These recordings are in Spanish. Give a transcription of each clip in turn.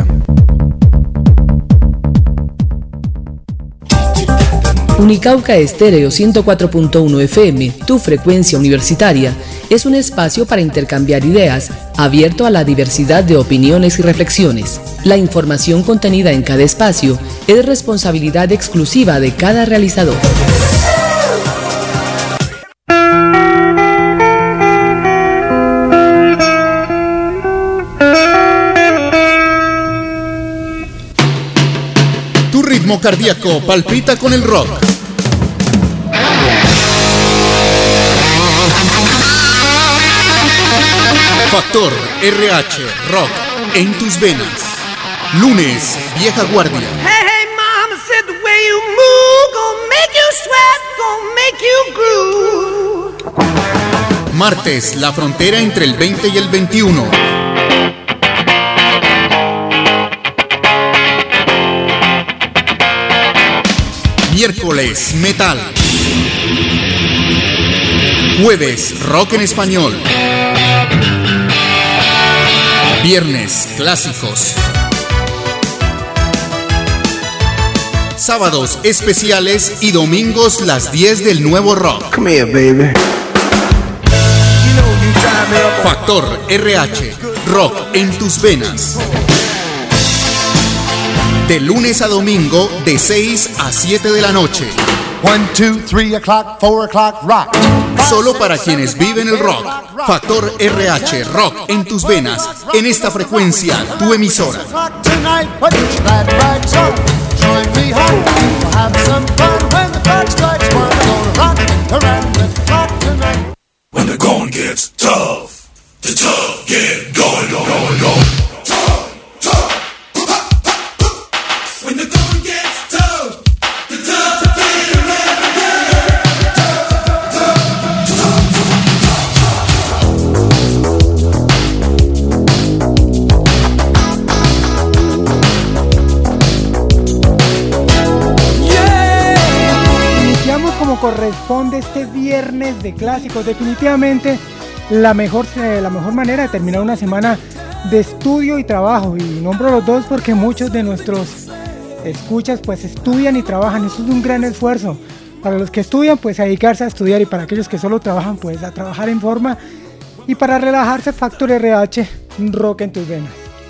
Colombia. Unicauca Estéreo 104.1 FM, tu frecuencia universitaria, es un espacio para intercambiar ideas, abierto a la diversidad de opiniones y reflexiones. La información contenida en cada espacio es responsabilidad exclusiva de cada realizador. Tu ritmo cardíaco palpita con el rock. Factor RH Rock en tus venas. Lunes, Vieja Guardia. Hey, hey, mama said the way you move gonna make you sweat, gonna make you groove. Martes, la frontera entre el 20 y el 21. Miércoles, metal. Jueves, rock en español. Viernes, clásicos. Sábados, especiales y domingos, las 10 del nuevo rock. Come here, baby. Factor RH, rock en tus venas. De lunes a domingo, de 6 a 7 de la noche. 1, 2, 3 o'clock, 4 o'clock, rock. Solo para quienes viven el rock. Factor RH, rock en tus venas. En esta frecuencia, tu emisora. When the going gets tough, the tough get going, going, going. When the going gets tough, the tough get Iniciamos como corresponde este viernes de clásicos. Definitivamente la mejor manera de terminar una semana de estudio y trabajo, y nombro los dos porque muchos de nuestros escuchas pues estudian y trabajan. Eso es un gran esfuerzo. Para los que estudian, pues a dedicarse a estudiar, y para aquellos que solo trabajan, pues a trabajar en forma. Y para relajarse, Factor RH, rock en tus venas.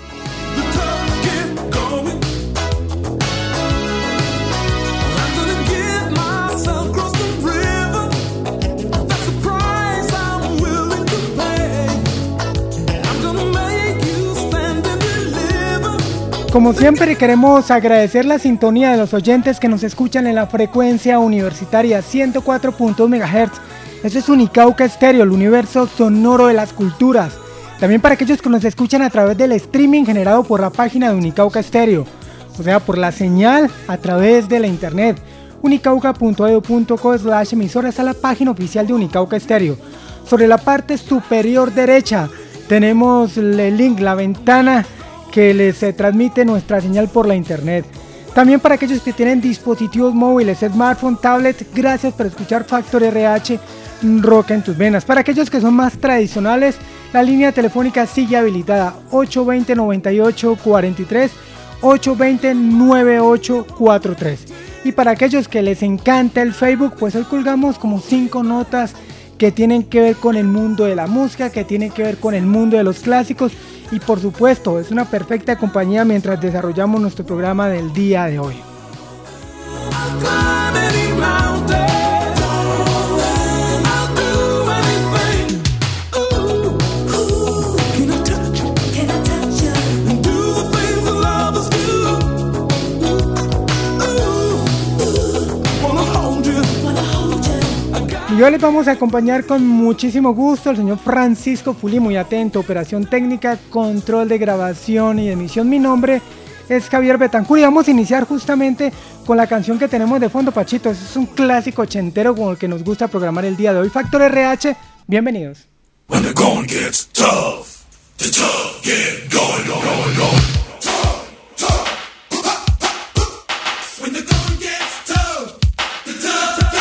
Como siempre, queremos agradecer la sintonía de los oyentes que nos escuchan en la frecuencia universitaria 104.1 MHz. Eso es Unicauca Estéreo, el universo sonoro de las culturas. También para aquellos que nos escuchan a través del streaming generado por la página de Unicauca Estéreo, o sea, por la señal a través de la internet. unicauca.edu.co/emisora está la página oficial de Unicauca Estéreo. Sobre la parte superior derecha tenemos el link, la ventana que les transmite nuestra señal por la internet. También para aquellos que tienen dispositivos móviles, smartphone, tablet, gracias por escuchar Factor RH, rock en tus venas. Para aquellos que son más tradicionales, la línea telefónica sigue habilitada, 820-9843, 820-9843. Y para aquellos que les encanta el Facebook, pues hoy colgamos como 5 notas que tienen que ver con el mundo de la música, que tienen que ver con el mundo de los clásicos. Y por supuesto, es una perfecta compañía mientras desarrollamos nuestro programa del día de hoy. Y hoy les vamos a acompañar con muchísimo gusto al señor Francisco Fulí, muy atento, operación técnica, control de grabación y emisión. Mi nombre es Javier Betancur y vamos a iniciar justamente con la canción que tenemos de fondo, Pachito. Es un clásico ochentero con el que nos gusta programar el día de hoy. Factor RH, bienvenidos. When the going gets tough, the tough get going, going, going. When the going gets tough, the tough get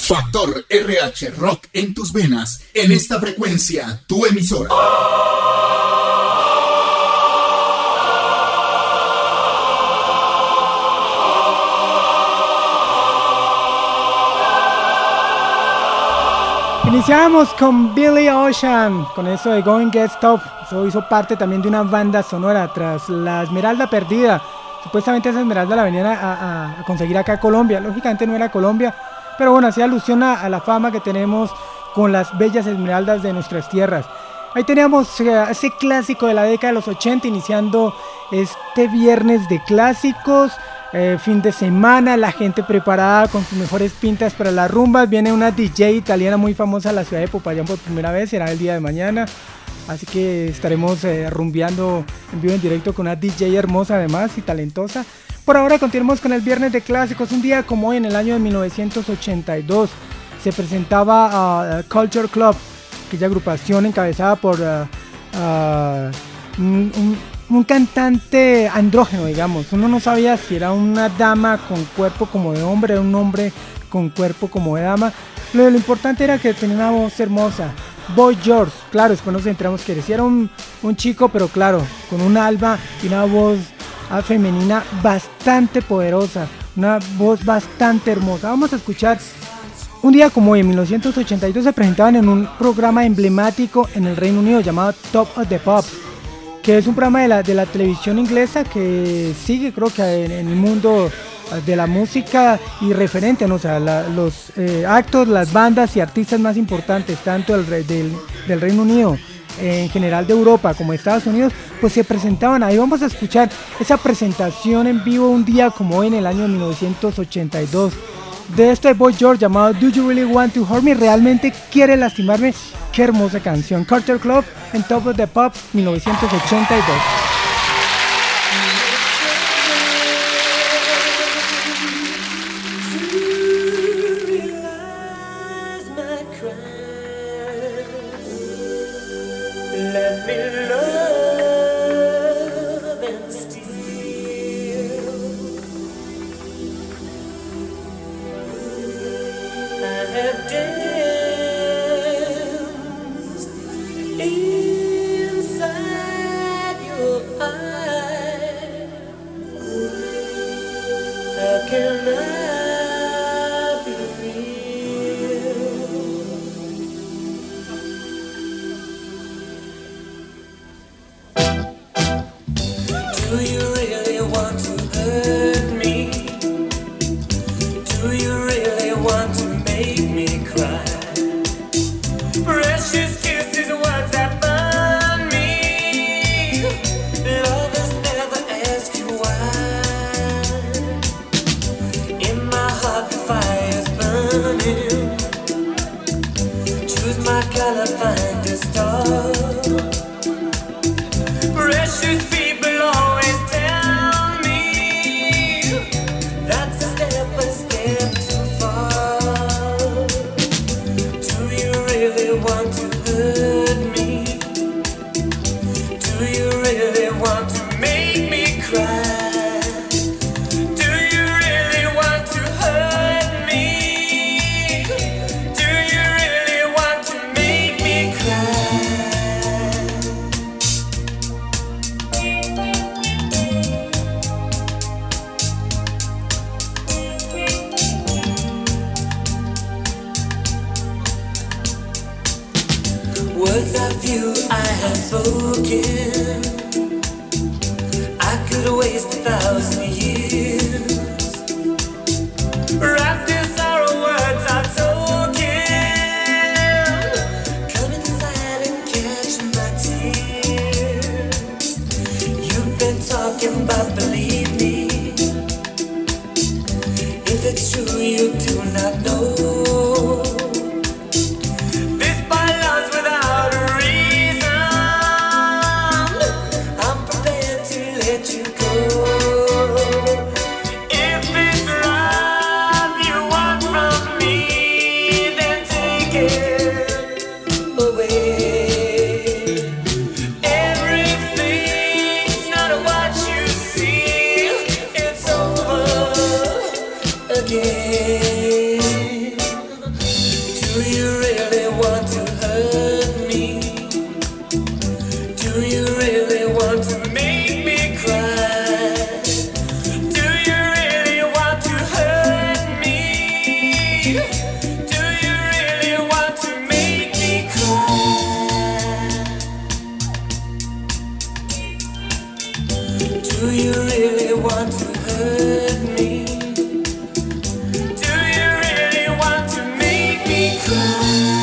Factor RH Rock en tus venas. En esta frecuencia, tu emisora. Iniciamos con Billy Ocean, con eso de Going Gets Tough. Eso hizo parte también de una banda sonora tras la Esmeralda Perdida. Supuestamente esa Esmeralda la venían a conseguir acá a Colombia. Lógicamente no era Colombia, pero bueno, hacía alusión a la fama que tenemos con las bellas esmeraldas de nuestras tierras. Ahí teníamos ese clásico de la década de los 80, iniciando este viernes de clásicos. Fin de semana, la gente preparada con sus mejores pintas para las rumbas. Viene una DJ italiana muy famosa a la ciudad de Popayán por primera vez, será el día de mañana. Así que estaremos rumbeando en vivo en directo con una DJ hermosa además y talentosa. Por ahora continuamos con el viernes de clásicos. Un día como hoy, en el año de 1982, se presentaba Culture Club, aquella agrupación encabezada por un cantante andrógeno, digamos. Uno no sabía si era una dama con cuerpo como de hombre o un hombre con cuerpo como de dama. Lo importante era que tenía una voz hermosa. Boy George, claro, después nos enteramos que era un chico, pero claro, con un alma y una voz femenina bastante poderosa, una voz bastante hermosa. Vamos a escuchar. Un día como hoy, en 1982, se presentaban en un programa emblemático en el Reino Unido llamado Top of the Pops, que es un programa de la televisión inglesa que sigue, creo que en el mundo de la música y referente, ¿no? O sea, los actos, las bandas y artistas más importantes, tanto del Reino Unido, en general de Europa como de Estados Unidos, pues se presentaban ahí. Vamos a escuchar esa presentación en vivo un día como hoy en el año 1982 de este Boy George llamado Do You Really Want to Hurt Me? ¿Realmente quiere lastimarme? Qué hermosa canción. Culture Club en Top of the Pops 1982. Words of you I have spoken, I could waste 1,000 years. Wrapped in sorrow, words are token. Come inside and catch my tears. You've been talking about, believe me. If it's true, you do not know. again. Do you really want to make me cry? Do you really want to hurt me? Do you really want to make me cry?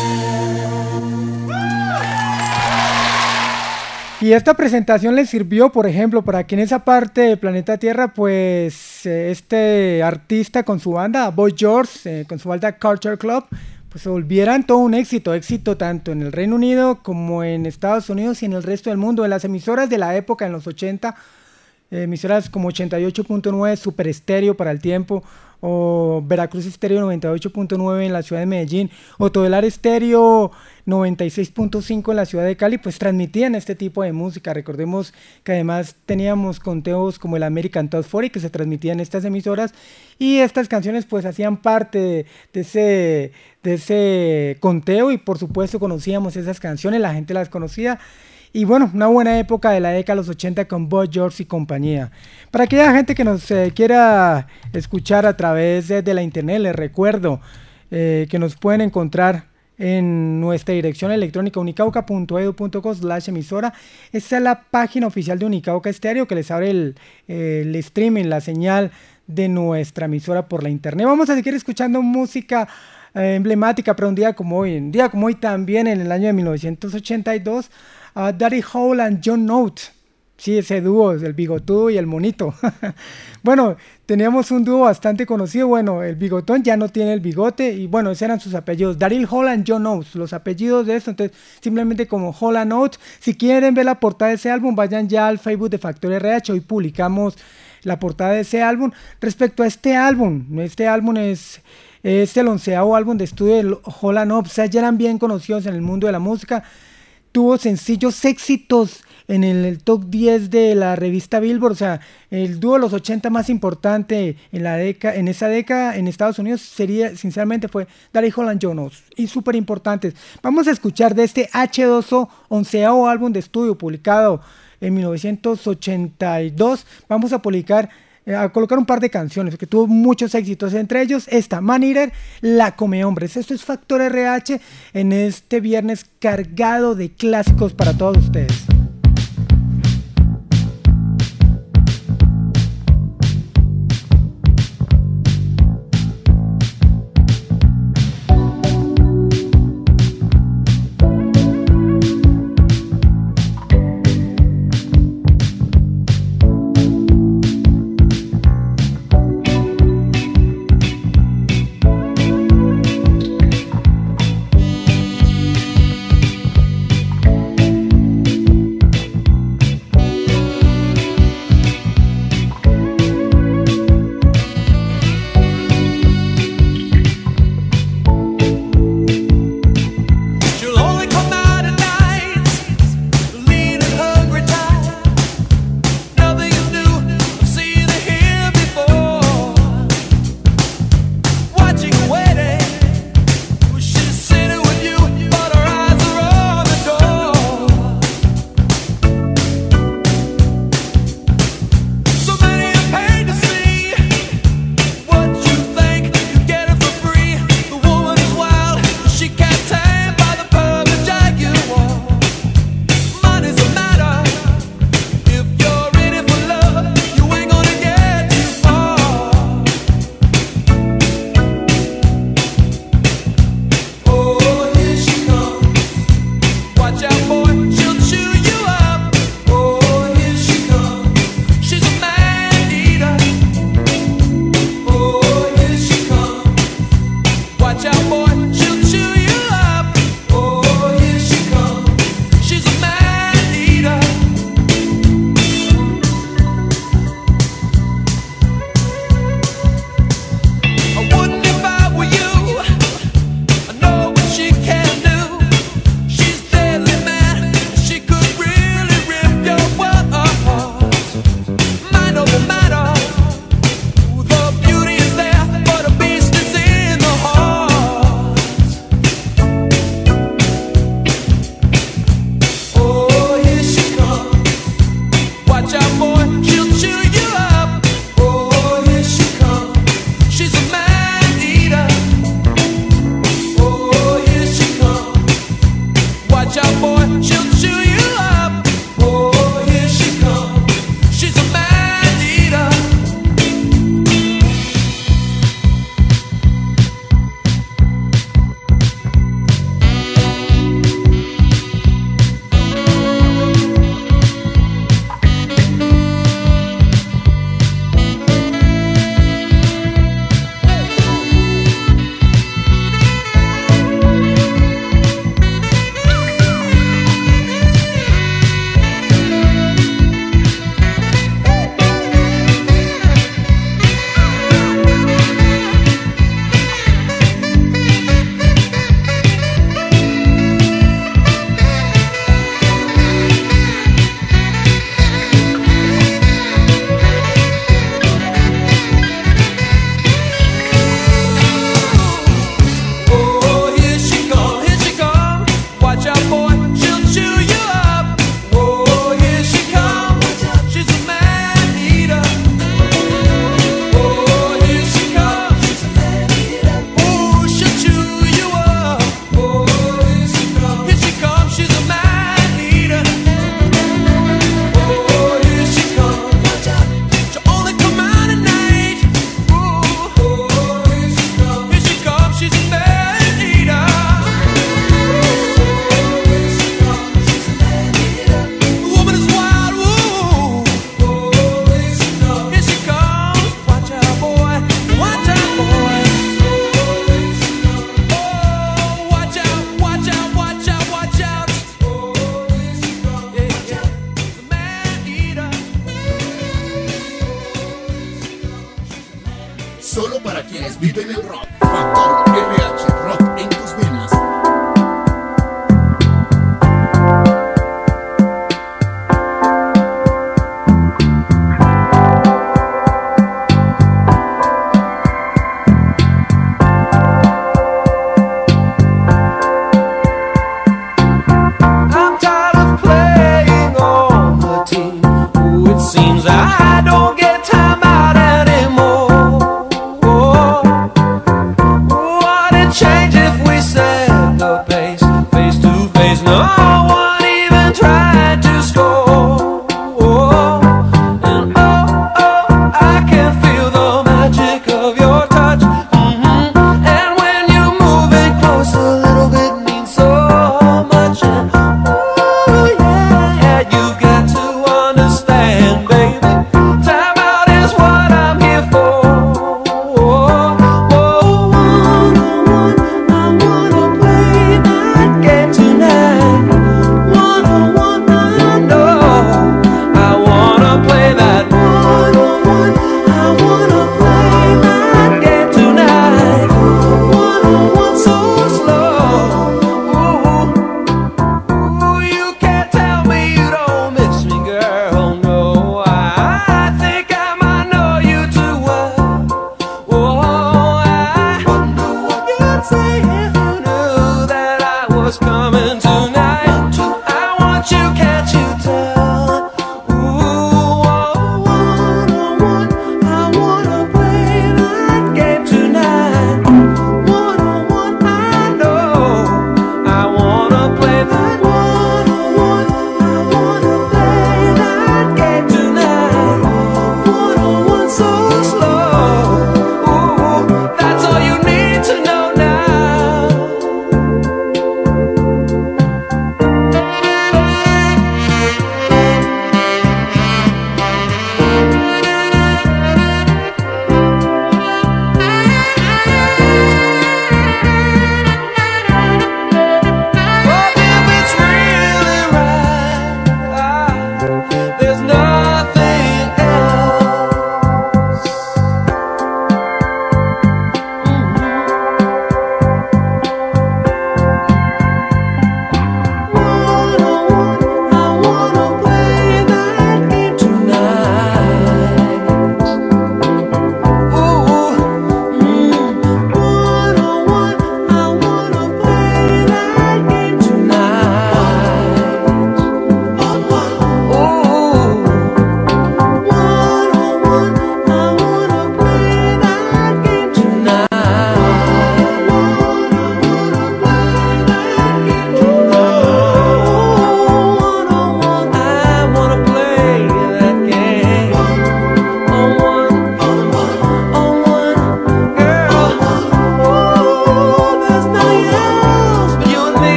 Y esta presentación le sirvió, por ejemplo, para que en esa parte del planeta Tierra, pues este artista con su banda, Boy George, con su banda Culture Club, pues se volvieran todo un éxito tanto en el Reino Unido como en Estados Unidos y en el resto del mundo. En las emisoras de la época, en los 80, emisoras como 88.9, Super Estéreo para el tiempo, o Veracruz Estéreo 98.9 en la ciudad de Medellín, o Todelar Estéreo 96.5 en la ciudad de Cali, pues transmitían este tipo de música. Recordemos que además teníamos conteos como el American Top 40 que se transmitían en estas emisoras, y estas canciones pues hacían parte de ese conteo, y por supuesto conocíamos esas canciones, la gente las conocía. Y bueno, una buena época de la década de los 80 con Boy George y compañía. Para aquella gente que nos quiera escuchar a través de la internet, les recuerdo que nos pueden encontrar en nuestra dirección electrónica unicauca.edu.co/emisora. Esta es la página oficial de Unicauca Estéreo que les abre el streaming, la señal de nuestra emisora por la internet. Vamos a seguir escuchando música emblemática para un día como hoy. Un día como hoy también, en el año de 1982, Daddy Hole and John Note. Sí, ese dúo, el bigotudo y el monito. Bueno, teníamos un dúo bastante conocido. Bueno, el bigotón ya no tiene el bigote, y bueno, esos eran sus apellidos, Daryl Hall and John Oates, los apellidos de esto. Entonces, simplemente como Hall and Oates. Si quieren ver la portada de ese álbum, vayan ya al Facebook de Factor RH. Hoy publicamos la portada de ese álbum. Respecto a este álbum es el 11º álbum de estudio de Hall and Oates. O sea, ya eran bien conocidos en el mundo de la música. Tuvo sencillos éxitos en el top 10 de la revista Billboard. O sea, el dúo de los 80 más importante en esa década en Estados Unidos sinceramente fue Daddy Hole and John Oates, y súper importantes. Vamos a escuchar de este H2O, 11º álbum de estudio publicado en 1982. Vamos a colocar un par de canciones que tuvo muchos éxitos, entre ellos esta, Man Eater, La Come Hombres. Esto es Factor RH en este viernes cargado de clásicos para todos ustedes.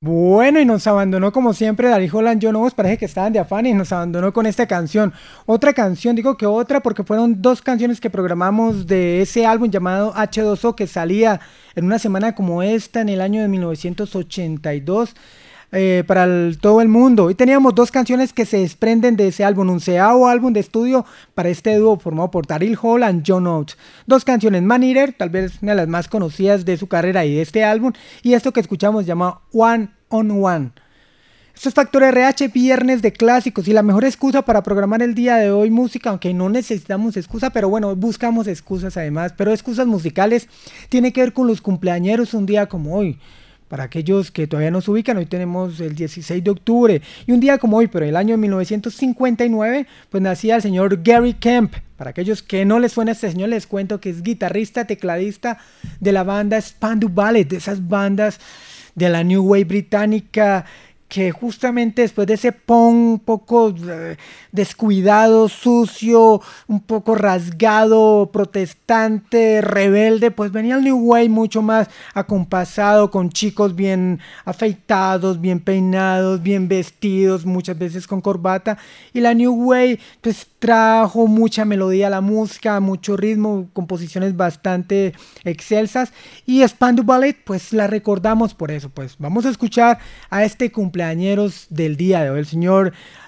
Bueno, y nos abandonó como siempre Daryl Holland, John Oates, parece que estaban de afán y nos abandonó con esta canción. Otra canción, digo que otra porque fueron dos canciones que programamos de ese álbum llamado H2O que salía en una semana como esta en el año de 1982 para todo el mundo. Y teníamos dos canciones que se desprenden de ese álbum, 11º álbum de estudio para este dúo formado por Daryl Holland, John Oates. Dos canciones, Man Eater, tal vez una de las más conocidas de su carrera y de este álbum, y esto que escuchamos llama One on One. Esto es Factor RH, viernes de clásicos y la mejor excusa para programar el día de hoy música, aunque no necesitamos excusa, pero bueno, buscamos excusas además, pero excusas musicales, tiene que ver con los cumpleañeros un día como hoy. Para aquellos que todavía no se ubican, hoy tenemos el 16 de octubre y un día como hoy, pero el año 1959, pues nacía el señor Gary Kemp. Para aquellos que no les suena este señor, les cuento que es guitarrista, tecladista de la banda Spandau Ballet, de esas bandas de la New Wave británica que justamente después de ese punk un poco descuidado, sucio, un poco rasgado, protestante, rebelde, pues venía el New Wave mucho más acompasado, con chicos bien afeitados, bien peinados, bien vestidos, muchas veces con corbata, y la New Wave pues trajo mucha melodía a la música, mucho ritmo, composiciones bastante excelsas, y Spandau Ballet pues la recordamos por eso. Pues vamos a escuchar a este cumpleañeros del día de hoy, el señor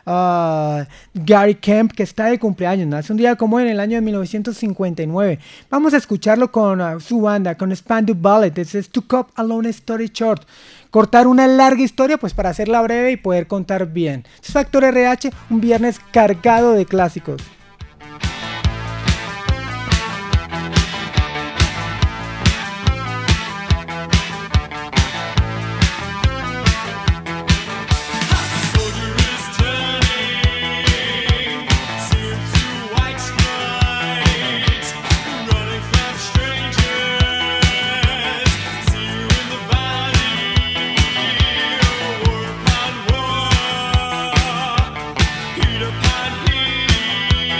Gary Kemp, que está de cumpleaños, nace un día como en el año de 1959. Vamos a escucharlo con su banda, con Spandau Ballet. This is To Cut a Long Story Short. Cortar una larga historia pues para hacerla breve y poder contar bien. Este es Factor RH, un viernes cargado de clásicos. Heat upon heat.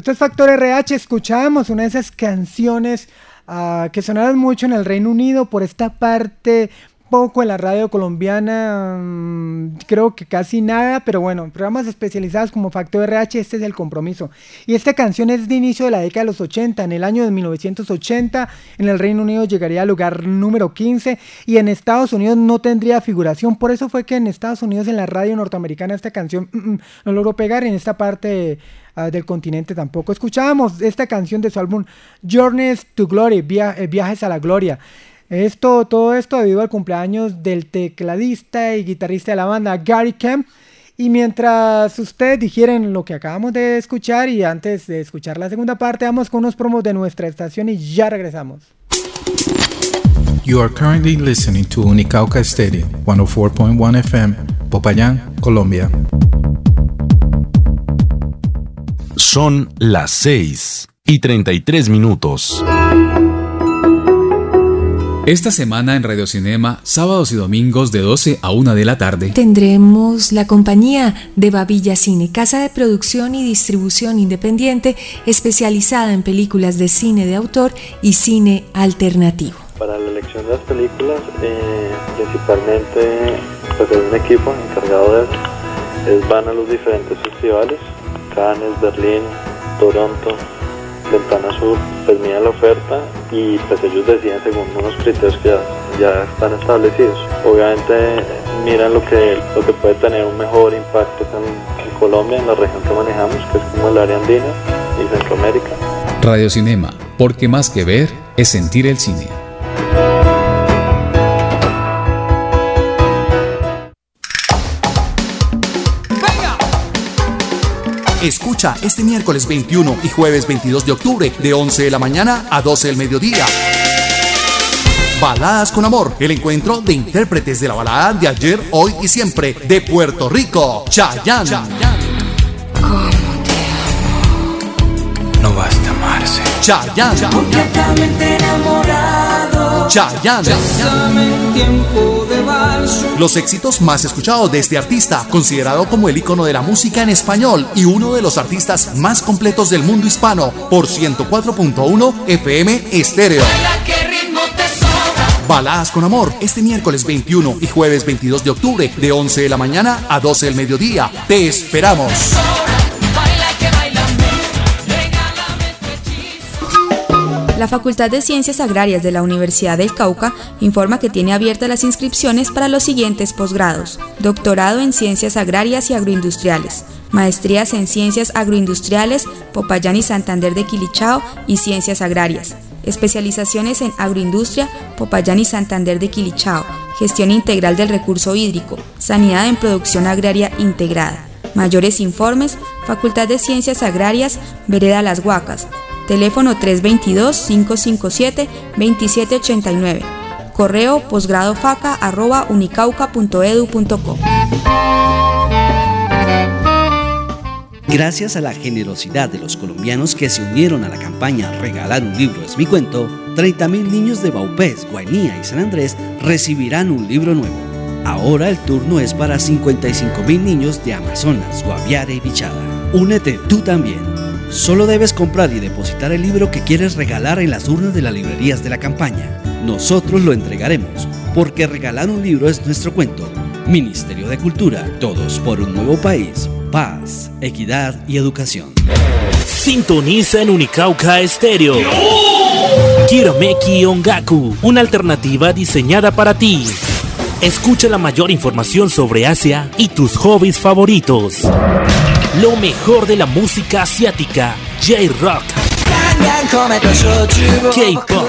Esto es Factor RH. Escuchábamos una de esas canciones que sonaron mucho en el Reino Unido, por esta parte poco en la radio colombiana, creo que casi nada, pero bueno, en programas especializados como Factor RH, este es el compromiso. Y esta canción es de inicio de la década de los 80, en el año de 1980, en el Reino Unido llegaría al lugar número 15 y en Estados Unidos no tendría figuración, por eso fue que en Estados Unidos, en la radio norteamericana, esta canción no logró pegar, en esta parte del continente tampoco. Escuchábamos esta canción de su álbum Journeys to Glory, Viajes a la Gloria. Todo esto debido al cumpleaños del tecladista y guitarrista de la banda, Gary Kemp. Y mientras ustedes digieren lo que acabamos de escuchar y antes de escuchar la segunda parte, vamos con unos promos de nuestra estación y ya regresamos. You are currently listening to Unicauca Stereo, 104.1 FM, Popayán, Colombia. Son las 6:33. Esta semana en Radio Cinema, sábados y domingos de 12 a 1 de la tarde, tendremos la compañía de Babilla Cine, casa de producción y distribución independiente especializada en películas de cine de autor y cine alternativo. Para la elección de las películas, principalmente pues hay un equipo encargado de eso. Van a los diferentes festivales, Cannes, Berlín, Toronto, Ventana Sur, pues miran la oferta y pues ellos deciden según unos criterios que ya están establecidos. Obviamente miran lo que puede tener un mejor impacto en Colombia, en la región que manejamos, que es como el área andina y Centroamérica. Radio Cinema, porque más que ver es sentir el cine. Escucha este miércoles 21 y jueves 22 de octubre de 11 de la mañana a 12 del mediodía. Baladas con Amor, el encuentro de intérpretes de la balada de ayer, hoy y siempre de Puerto Rico, Chayanne. ¿Cómo te amo? No basta amarse. Chayanne. Completamente enamorado. Chayanne. Tiempo de vals. Los éxitos más escuchados de este artista, considerado como el ícono de la música en español y uno de los artistas más completos del mundo hispano, por 104.1 FM Estéreo. Baladas con Amor, este miércoles 21 y jueves 22 de octubre, de 11 de la mañana a 12 del mediodía. ¡Te esperamos! La Facultad de Ciencias Agrarias de la Universidad del Cauca informa que tiene abiertas las inscripciones para los siguientes posgrados: doctorado en Ciencias Agrarias y Agroindustriales, maestrías en Ciencias Agroindustriales, Popayán y Santander de Quilichao y Ciencias Agrarias, especializaciones en Agroindustria, Popayán y Santander de Quilichao, gestión integral del recurso hídrico, sanidad en producción agraria integrada. Mayores informes, Facultad de Ciencias Agrarias, Vereda Las Huacas, teléfono 322-557-2789, correo posgradofaca@unicauca.edu.co. Gracias a la generosidad de los colombianos que se unieron a la campaña Regalar un libro es mi cuento, 30.000 niños de Vaupés, Guainía y San Andrés recibirán un libro nuevo. Ahora el turno es para 55.000 niños de Amazonas, Guaviare y Bichada. Únete tú también. Solo debes comprar y depositar el libro que quieres regalar en las urnas de las librerías de la campaña. Nosotros lo entregaremos, porque regalar un libro es nuestro cuento. Ministerio de Cultura, todos por un nuevo país, paz, equidad y educación. Sintoniza en Unicauca Estéreo. Kirameki Ongaku, una alternativa diseñada para ti. Escucha la mayor información sobre Asia y tus hobbies favoritos. Lo mejor de la música asiática, J-Rock, K-Pop.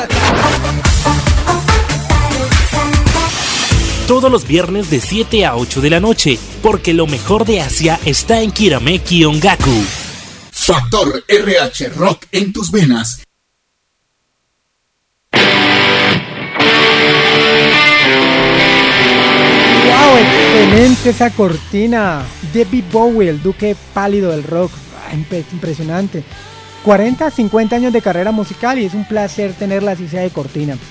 Todos los viernes de 7 a 8 de la noche, porque lo mejor de Asia está en Kirameki Ongaku. Factor RH Rock en tus venas. ¡Wow! Excelente esa cortina. David Bowie, el duque pálido del rock. Impresionante. 40 a 50 años de carrera musical y es un placer tenerla así sea de cortina.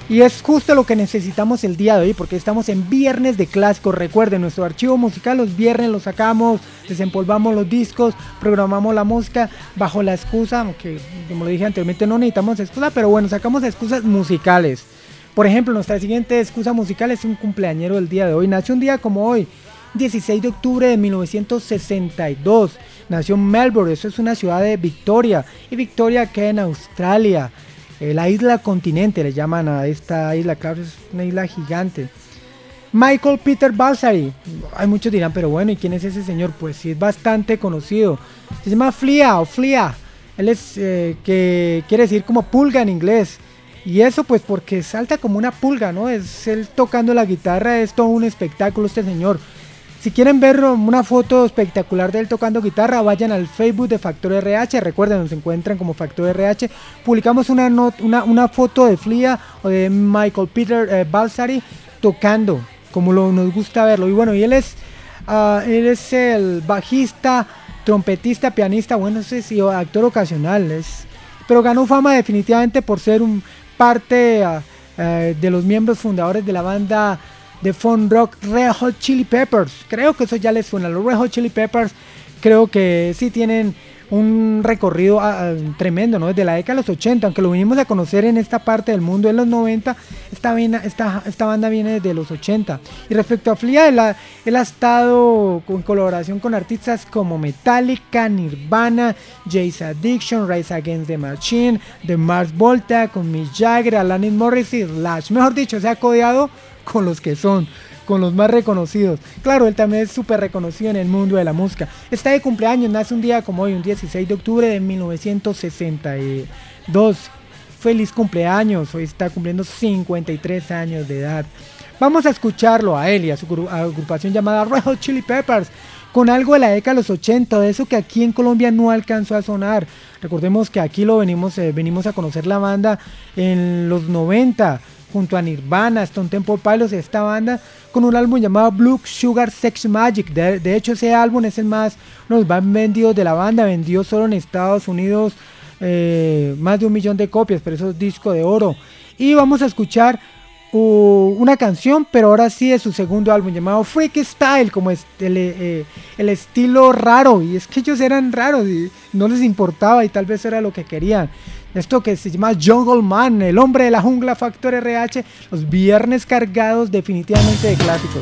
Y es justo lo que necesitamos el día de hoy, porque estamos en Viernes de Clásicos. Recuerden, nuestro archivo musical los viernes lo sacamos, desempolvamos los discos, programamos la música bajo la excusa, que como lo dije anteriormente no necesitamos excusa, pero bueno, sacamos excusas musicales. Por ejemplo, nuestra siguiente excusa musical es un cumpleañero del día de hoy. Nació un día como hoy, 16 de octubre de 1962. Nació en Melbourne, eso es una ciudad de Victoria. Y Victoria queda en Australia. La isla continente le llaman a esta isla, claro, es una isla gigante. Michael Peter Balsari, hay muchos dirán, pero bueno, ¿y quién es ese señor? Pues sí, es bastante conocido. Se llama Flea o Flea. Él es, que quiere decir como pulga en inglés. Y eso pues porque salta como una pulga, ¿no? Es él tocando la guitarra, es todo un espectáculo este señor. Si quieren ver una foto espectacular de él tocando guitarra, vayan al Facebook de Factor RH. Recuerden, nos encuentran como Factor RH. Publicamos una foto de Flea o de Michael Peter Balsari tocando, como nos gusta verlo. Y bueno, y él es el bajista, trompetista, pianista, bueno, no sé si actor ocasional. Pero ganó fama definitivamente por ser parte de los miembros fundadores de la banda de funk rock Red Hot Chili Peppers. Creo que eso ya les suena. Los Red Hot Chili Peppers creo que sí tienen un recorrido tremendo, ¿no? Desde la década de los 80, aunque lo vinimos a conocer en esta parte del mundo en los 90, esta banda viene desde los 80. Y respecto a Flea, él ha estado en colaboración con artistas como Metallica, Nirvana, Jane's Addiction, Rise Against the Machine, The Mars Volta, con Mick Jagger, Alanis Morissette y Slash. Mejor dicho, se ha codeado con los que son, con los más reconocidos. Claro, él también es súper reconocido en el mundo de la música. Está de cumpleaños, nace un día como hoy, un 16 de octubre de 1962. Feliz cumpleaños, hoy está cumpliendo 53 años de edad. Vamos a escucharlo a él y a su agrupación llamada Red Hot Chili Peppers, con algo de la década de los 80, de eso que aquí en Colombia no alcanzó a sonar. Recordemos que aquí lo venimos a conocer la banda en los 90, junto a Nirvana, Stone Temple Pilots, esta banda, con un álbum llamado Blue Sugar Sex Magic. De hecho, ese álbum es el más vendidos de la banda, vendió solo en Estados Unidos más de 1 millón de copias, pero eso es disco de oro. Y vamos a escuchar una canción, pero ahora sí de su segundo álbum, llamado Freaky Style, como el estilo raro. Y es que ellos eran raros y no les importaba, y tal vez era lo que querían. Esto que se llama Jungle Man, el hombre de la jungla, Factor RH, los viernes cargados definitivamente de clásicos.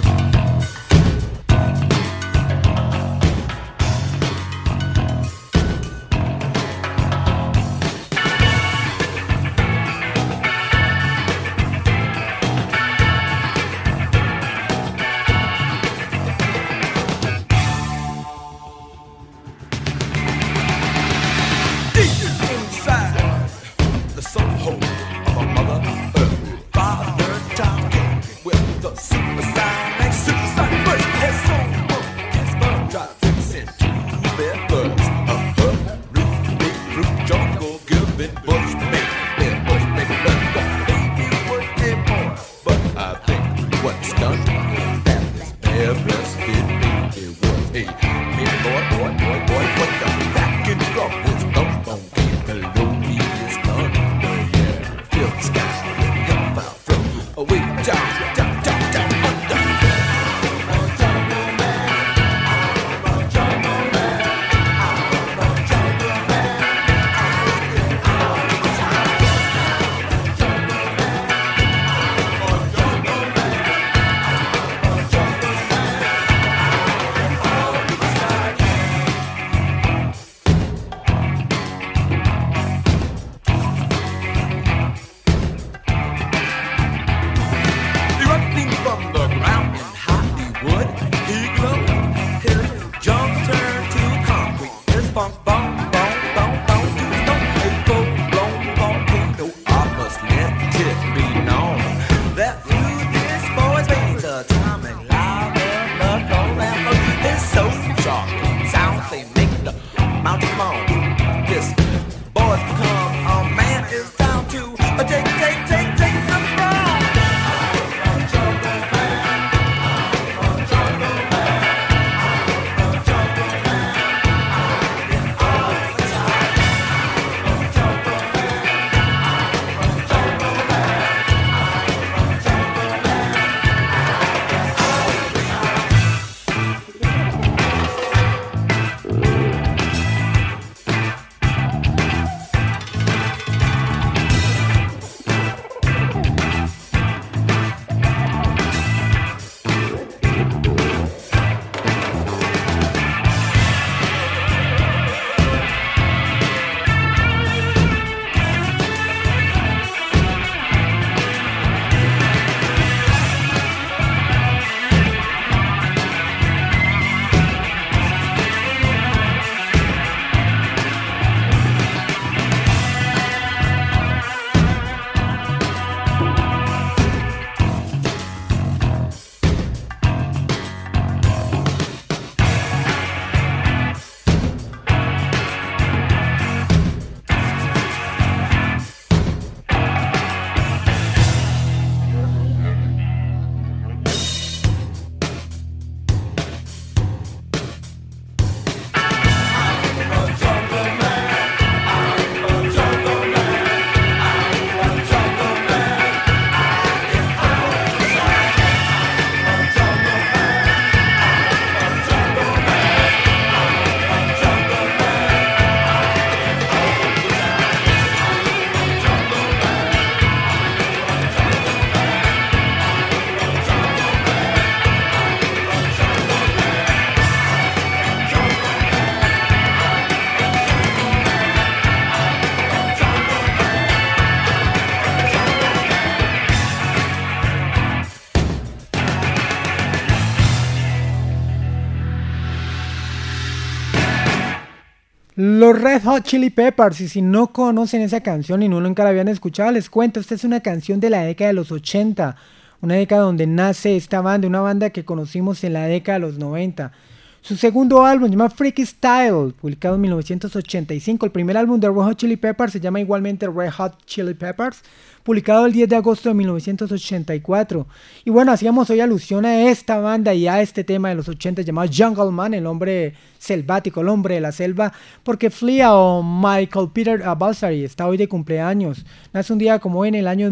Los Red Hot Chili Peppers, y si no conocen esa canción y no nunca la habían escuchado, les cuento, esta es una canción de la década de los 80, una década donde nace esta banda, una banda que conocimos en la década de los 90. Su segundo álbum se llama Freaky Style, publicado en 1985. El primer álbum de Red Hot Chili Peppers se llama igualmente Red Hot Chili Peppers, publicado el 10 de agosto de 1984. Y bueno, hacíamos hoy alusión a esta banda y a este tema de los 80 llamado Jungle Man, el hombre selvático, el hombre de la selva, porque Flea o Michael Peter Balsari está hoy de cumpleaños. Nace un día como hoy en el año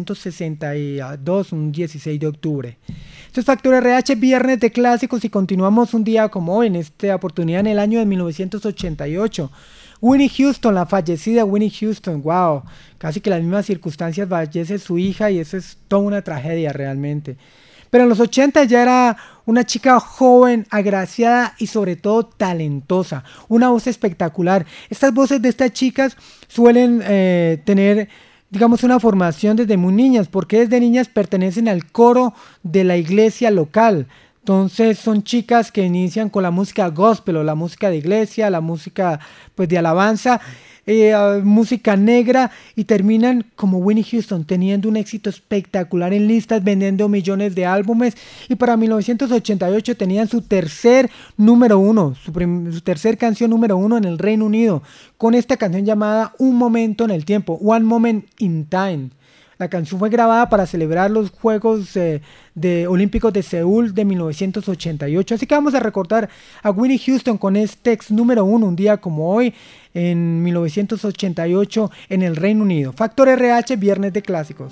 1962, un 16 de octubre. Esto es Factor RH, viernes de clásicos, y continuamos un día como hoy, en esta oportunidad en el año de 1988. Whitney Houston, la fallecida Whitney Houston, wow, casi que las mismas circunstancias, fallece su hija y eso es toda una tragedia realmente. Pero en los 80 ya era una chica joven, agraciada y sobre todo talentosa, una voz espectacular. Estas voces de estas chicas suelen tener, digamos, una formación desde muy niñas, porque desde niñas pertenecen al coro de la iglesia local. Entonces son chicas que inician con la música gospel o la música de iglesia, la música pues de alabanza, música negra, y terminan como Whitney Houston teniendo un éxito espectacular en listas, vendiendo millones de álbumes, y para 1988 tenían su tercer número uno, su tercer canción número uno en el Reino Unido, con esta canción llamada Un Momento en el Tiempo, One Moment in Time. La canción fue grabada para celebrar los Juegos Olímpicos de Seúl de 1988. Así que vamos a recordar a Whitney Houston con este ex número uno, un día como hoy, en 1988, en el Reino Unido. Factor RH, viernes de clásicos.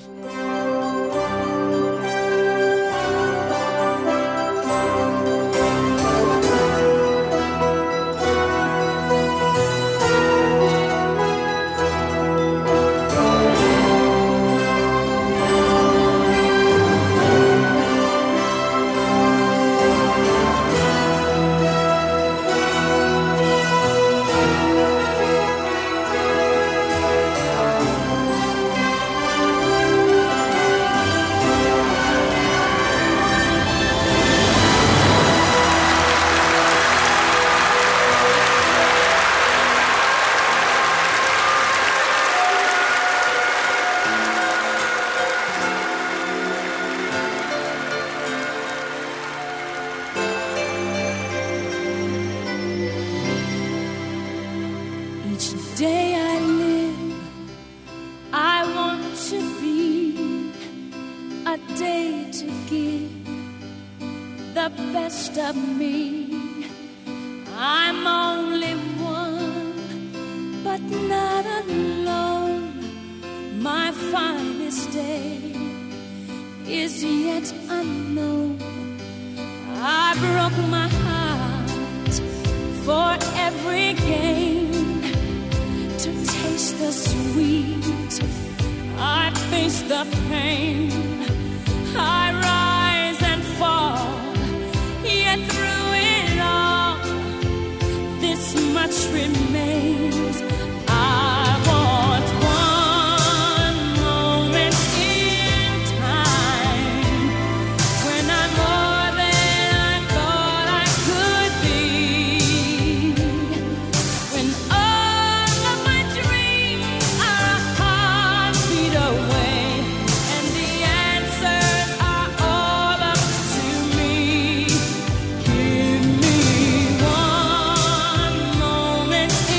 Give me one moment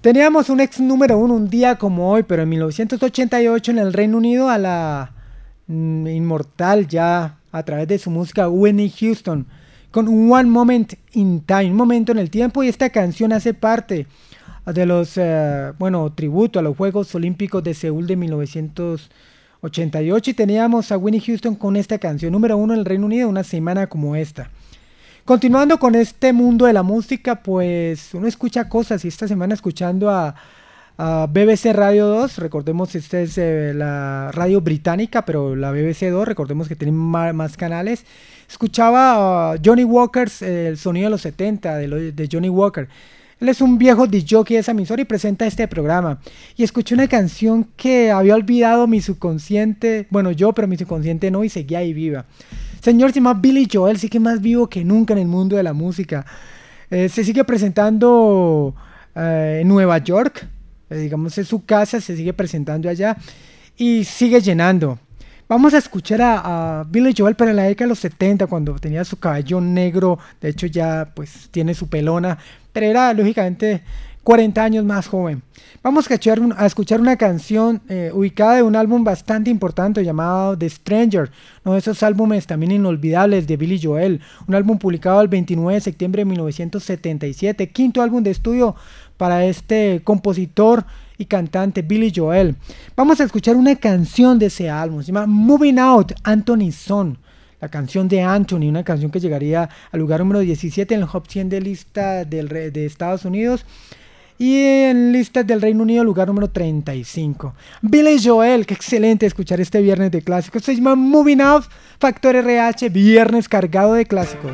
Teníamos un ex número 1 un día como hoy, pero en 1988 en el Reino Unido a la inmortal ya a través de su música Whitney Houston con One Moment in Time, un momento en el tiempo, y esta canción hace parte de los, tributo a los Juegos Olímpicos de Seúl de 1988 y teníamos a Whitney Houston con esta canción número 1 en el Reino Unido una semana como esta. Continuando con este mundo de la música, pues uno escucha cosas y esta semana escuchando a BBC Radio 2, recordemos esta es la radio británica, pero la BBC 2, recordemos que tienen más canales, escuchaba a Johnny Walker, el sonido de los 70 de Johnny Walker. Él es un viejo disc-jockey de esa emisora y presenta este programa. Y escuché una canción que había olvidado mi subconsciente, pero mi subconsciente no, y seguía ahí viva. Señor, se llama Billy Joel, sí que más vivo que nunca en el mundo de la música. Se sigue presentando en Nueva York, digamos es su casa, se sigue presentando allá y sigue llenando. Vamos a escuchar a Billy Joel, pero en la década de los 70, cuando tenía su cabello negro, de hecho ya pues tiene su pelona, pero era lógicamente 40 años más joven. Vamos a escuchar una canción ubicada de un álbum bastante importante llamado The Stranger, uno de esos álbumes también inolvidables de Billy Joel, un álbum publicado el 29 de septiembre de 1977, quinto álbum de estudio para este compositor y cantante Billy Joel. Vamos a escuchar una canción de ese álbum, se llama Moving Out, Anthony Son. La canción de Anthony, una canción que llegaría al lugar número 17 en el Hot 100 de lista de Estados Unidos y en listas del Reino Unido, lugar número 35. Billy Joel, qué excelente escuchar este viernes de clásicos. Se llama Moving Out, Factor RH, viernes cargado de clásicos.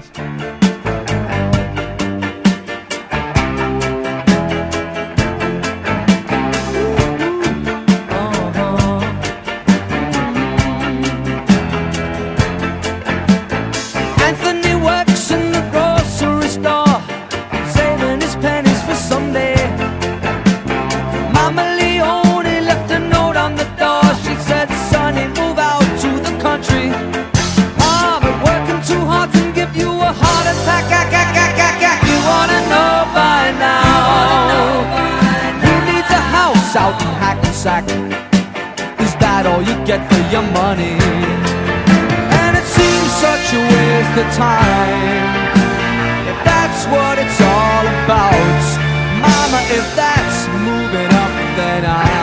Out in Hackensack, is that all you get for your money? And it seems such a waste of time, if that's what it's all about. Mama, if that's moving up, then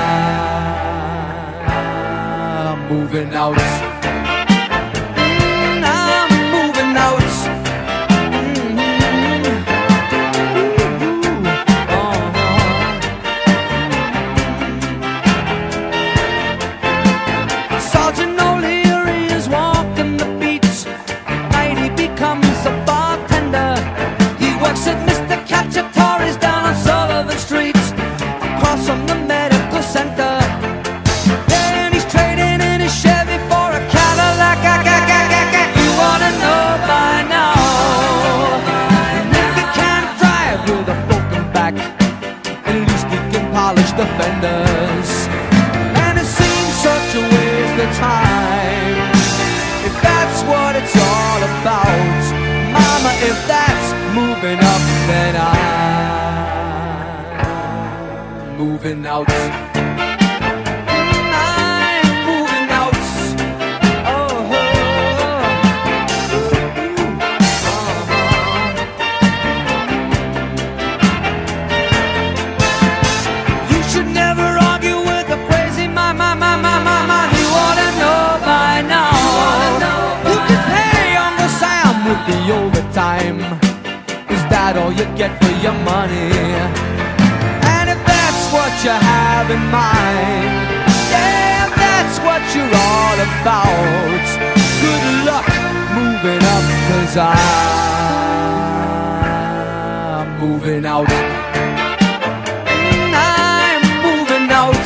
I'm moving out. Defenders, and it seems such a waste of time, if that's what it's all about. Mama, if that's moving up, then I'm moving out. The overtime, is that all you get for your money? And if that's what you have in mind, yeah, if that's what you're all about, good luck moving up, 'cause I'm moving out. I'm moving out.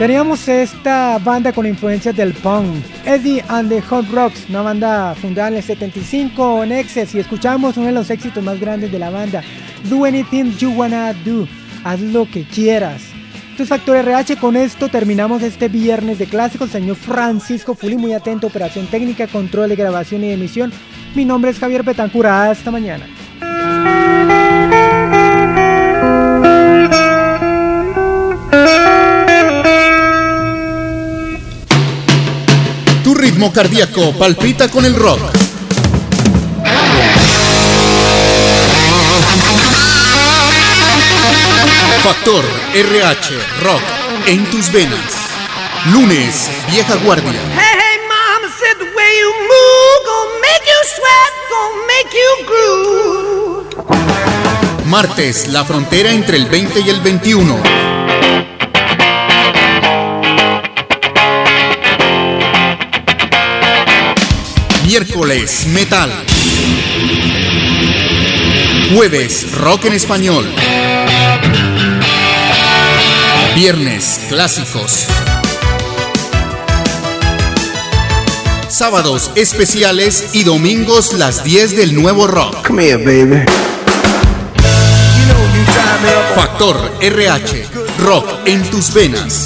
Teníamos esta banda con influencias del punk, Eddie and the Hot Rocks, una banda fundada en el 75 en Excess, y escuchamos uno de los éxitos más grandes de la banda, Do Anything You Wanna Do, haz lo que quieras. Esto es Factor RH, con esto terminamos este viernes de clásicos. Señor Francisco Fuli, muy atento, operación técnica, control de grabación y de emisión. Mi nombre es Javier Betancur, hasta mañana. Tu ritmo cardíaco palpita con el rock. Factor RH Rock en tus venas. Lunes, Vieja Guardia. Hey, hey, mama said the way you move gonna make you sweat, gonna make you groove. Martes, la frontera entre el 20 y el 21. Miércoles, metal. Jueves, rock en español. Viernes, clásicos. Sábados, especiales y domingos, las 10 del nuevo rock. Come here, baby. Factor RH, rock en tus venas.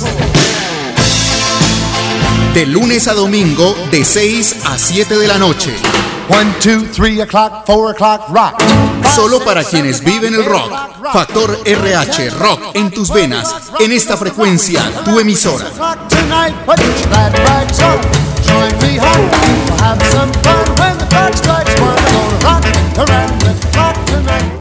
De lunes a domingo, de 6 a 7 de la noche. 1, 2, 3 o'clock, 4 o'clock, rock. Solo para quienes viven el rock. Factor RH, rock en tus venas. En esta frecuencia, tu emisora. Tonight, put your glad rags on. Join me home. We'll have some fun when the clock strikes 1. We're gonna rock around.